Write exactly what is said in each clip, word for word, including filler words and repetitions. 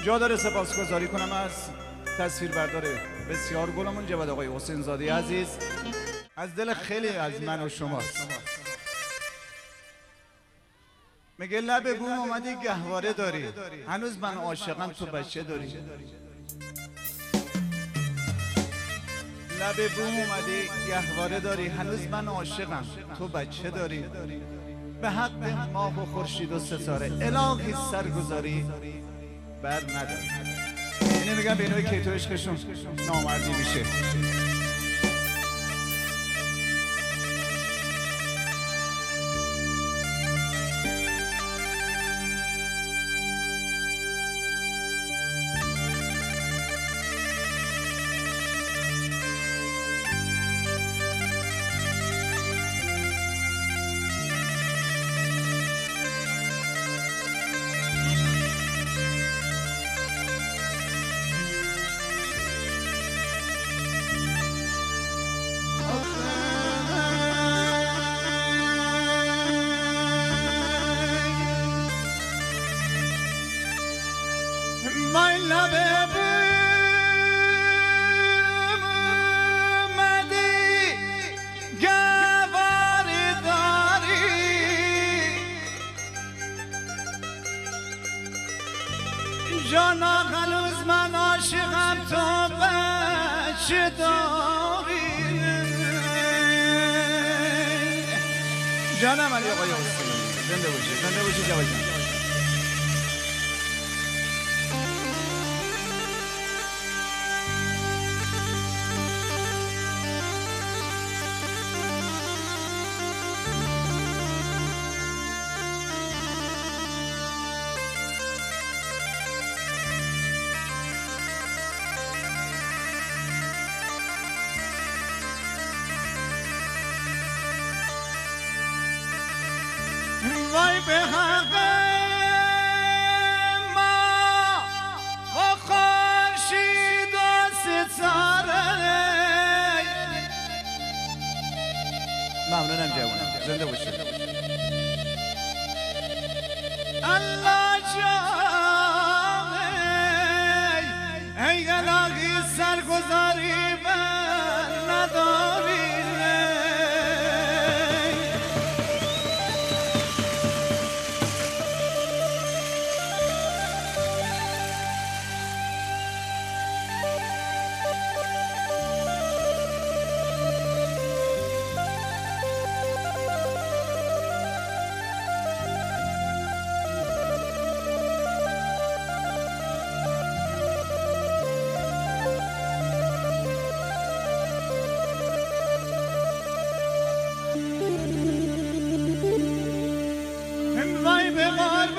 جا داره سپاسگزاری کنم از تصویربردار بسیار گلمون جواد آقای حسین زاده عزیز، از دل خیلی از من و شماست. میگه لب بوم اومدی گهواره داری، هنوز من عاشقم تو بچه داری. لب بوم اومدی گهواره داری، هنوز من عاشقم تو بچه داری. به حق ماه و خورشید و ستاره الهی سرگذاری بر نداری. اینه میگم به اینوی که تو عشقشون نامردی میشه. My love جانا هنوز من عاشقم تو بچه داری. جانم علی آقای حسین زنده باشی، زنده باشی جواد جان. وای به حق ما و خورشید و ستاره. ممنونم جوانم، زنده باشید. الله جان ای الهی سرگذاری بر نداری. وای به قربونه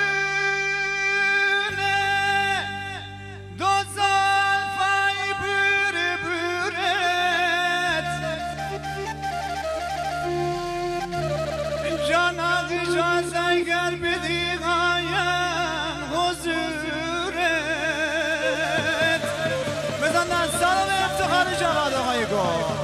دو زلفای بوره بورت. جانا اجازه اگر بدی قایم حضورت. بزن دستان به افتخار جواد آقای گل.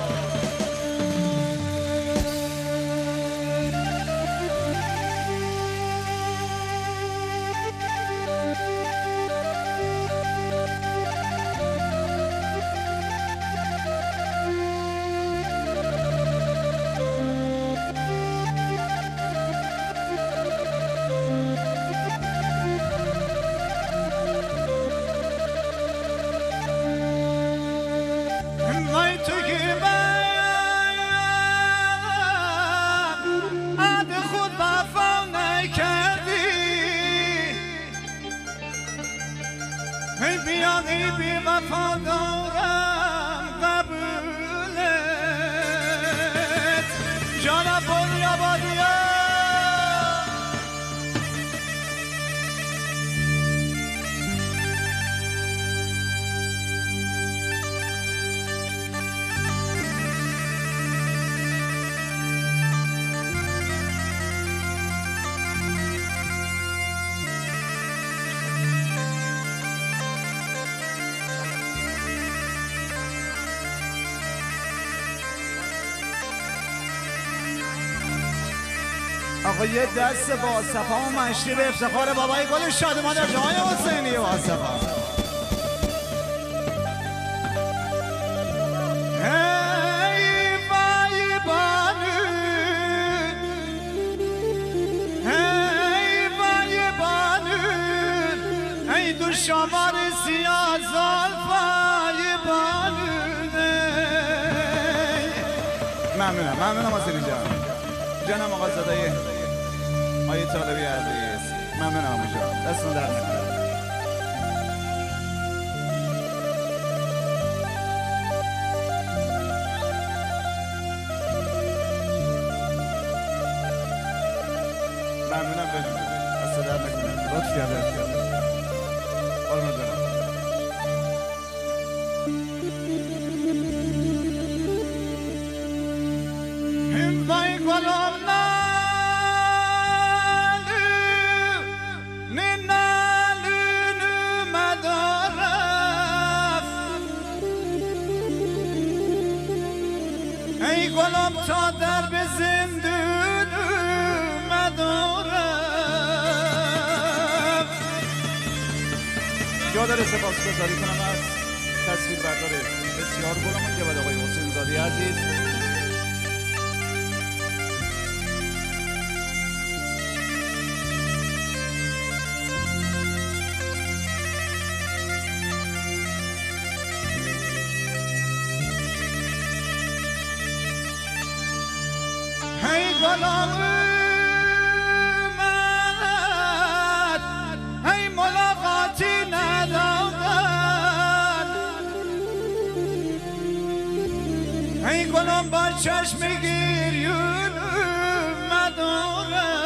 وای تو که من عهد خود وفا نکردی. ای بیا ای بی وفا دارم قبولت. جانا بری آبادیه آقا یه دست با صفا و مشتی به افتخار بابای گل شادمان در جای حسینی واسه سقا شمار سیاه زلفای بانونه. ممنونم ممنونم آسیلی جان جانم آقا زدای آیه طالبی عزیز. ممنونم آقا جان دستون در نکنم. ممنونم بدون دست در نکنم. لطف کرده Vay golom nalu, ne nalu numadaraf. Ey golom ta در به زندون مدارف. یادار سپاسگزاری کنم از تصویر بردار بسیار گلمون جواد آقای حسین زاده عزیز. Hey golom اومد hey ملاقاتی ندارد hey golom با چشم گریون مدارد